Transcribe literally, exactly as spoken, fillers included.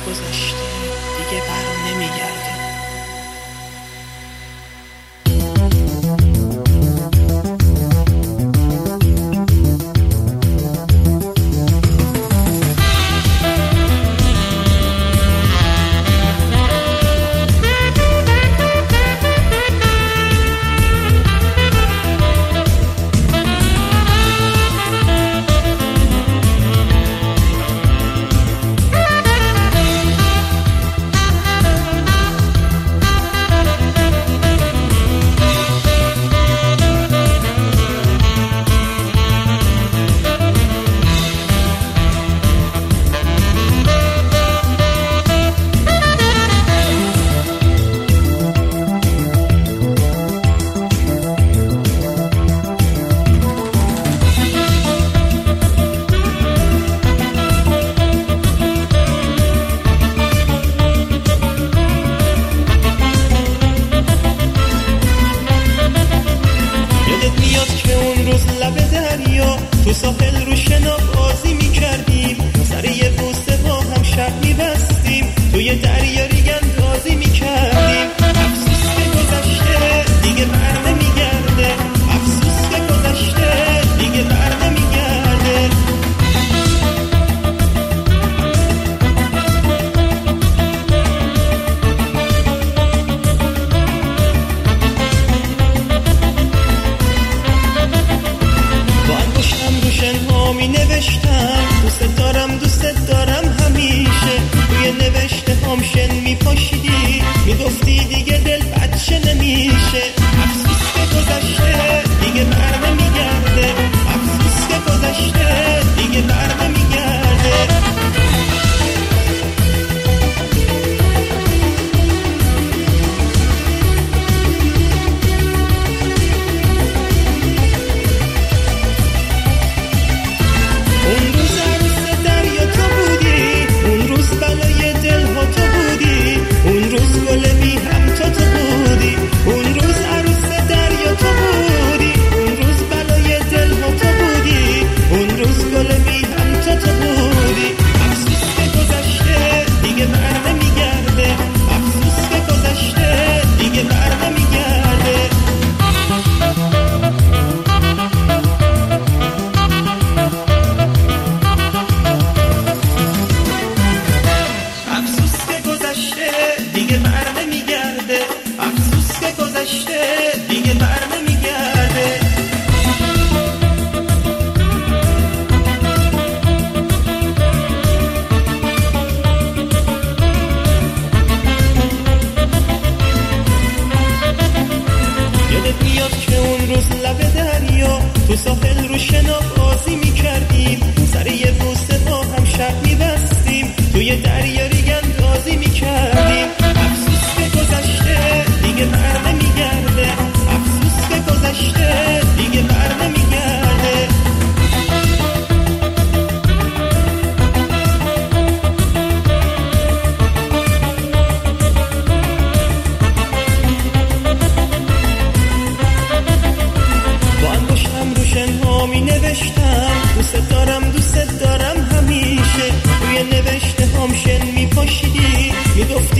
گذشته دیگه بر نمیگرده. تو ساحل رو شناب بازی میکردیم، سر یه بوسه با هم شب میبستیم، توی دریا ریگ اندازی میکردیم. افسوس که گذشته دیگه بر نمیگرده، افسوس که گذشته دیگه بر نمیگرده. می نوشتم دوست دارم دوست دارم همیشه، توی نوشته هم شن می پاشیدی، می گفتی دیگه دل بچه نمیشه. افسوس که گذشته دیگه بر نمیگرده، افسوس که گذشته دیگه بر نمیگرده. تو ساحل رو شناب بازی میکردیم، سر یه بوسه با هم شب میبستیم، توی دریا ریگ اندازی میکردیم. افسوس که گذشته دیگه بر نمیگرده، افسوس که گذشته دیگه بر نمیگرده. می نوشتم دوست دارم دوست دارم همیشه، توی نوشته هم شن می پاشیدی، می گفتی